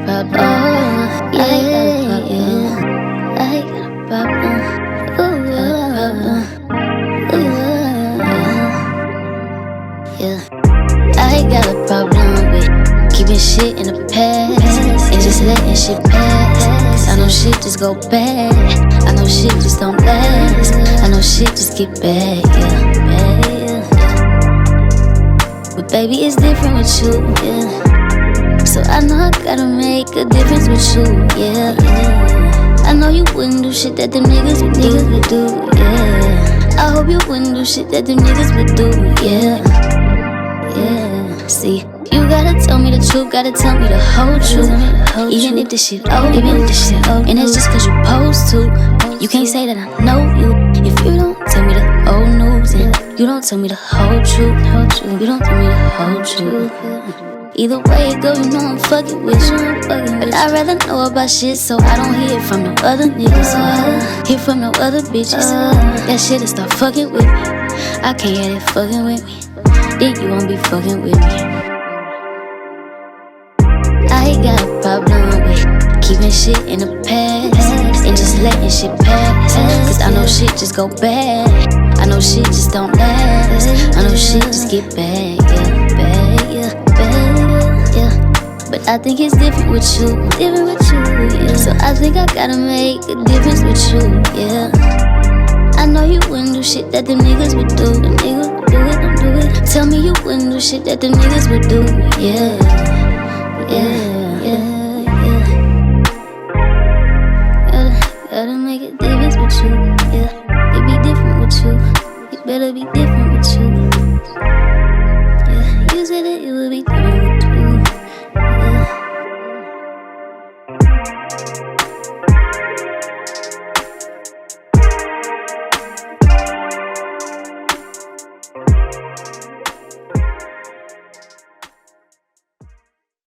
problem. Oh, yeah, I got a problem. Ooh, yeah. I got a problem with keeping shit in the past and just letting shit pass. I know shit just go bad. I know shit just don't last. I know shit just get bad, yeah. But baby, it's different with you, yeah. So I know I gotta make a difference with you, yeah. I know you wouldn't do shit that them niggas would do, yeah. I hope you wouldn't do shit that them niggas would do, yeah. See, you gotta tell me the truth, gotta tell me the whole truth. Even if this shit old, and that's just cause you supposed to. You can't say that I know you if you don't tell me the whole news, and you don't tell me the whole truth. You don't tell me the whole truth. Either way it go, you know I'm fucking with you. But I'd rather know about shit so I don't hear from no other niggas, hear from no other bitches. That shit'll start fucking with me. I can't have it fucking with me. Then you won't be fucking with me. I got a problem with keeping shit in the past and just letting shit pass. Cause I know shit just go bad. I know shit just don't last. I know shit just get bad, yeah. But I think it's different with you, yeah. So I think I gotta make a difference with you, yeah. I know you wouldn't do shit that them niggas would do. Them niggas would do it. Tell me you wouldn't do shit that them niggas would do, yeah.